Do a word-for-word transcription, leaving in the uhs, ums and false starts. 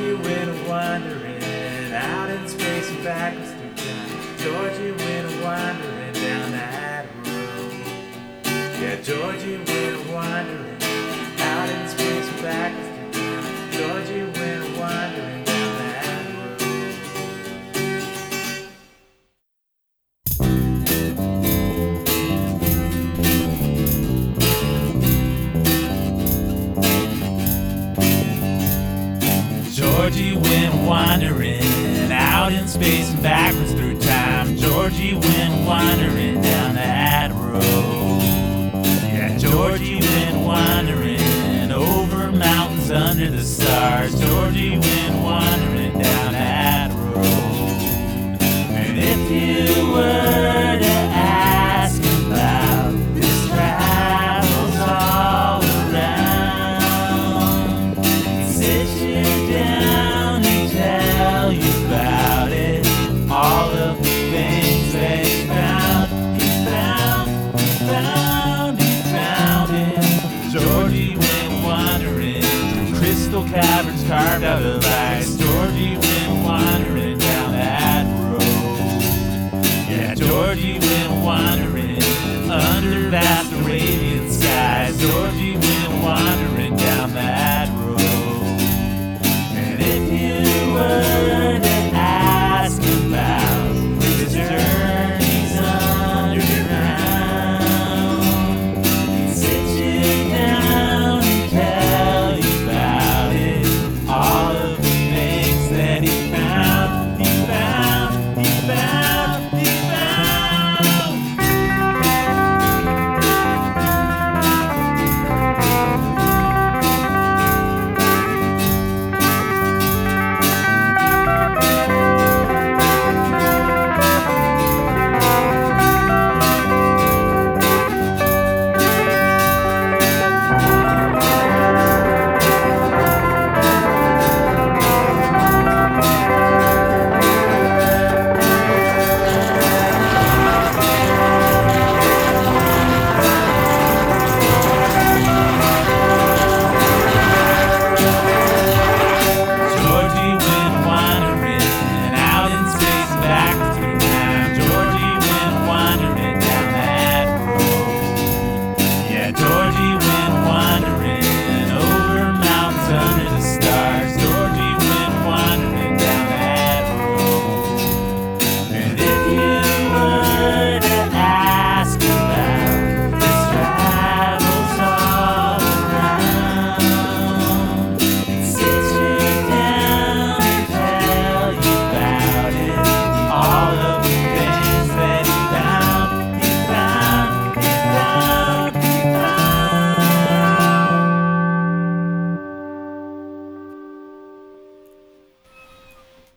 Georgie went wandering out in space and backwards through time. Georgie went wandering down that road. Yeah, Georgie went wandering out in space and backwards through time. Georgie went wandering down that road. Georgie went wandering out in space and backwards through time. Georgie went wandering down that road. Yeah, Georgie went wandering over mountains under the stars. Georgie went wandering down that road. And if you were to ask about his travels all around, he'd sit you down and tell you about it. All of the things that he found, he found, he found, he found it. Georgie went wandering through crystal caverns carved out of ice. Georgie went wandering down that road. Yeah, Georgie went wandering under vast Arabian skies. Georgie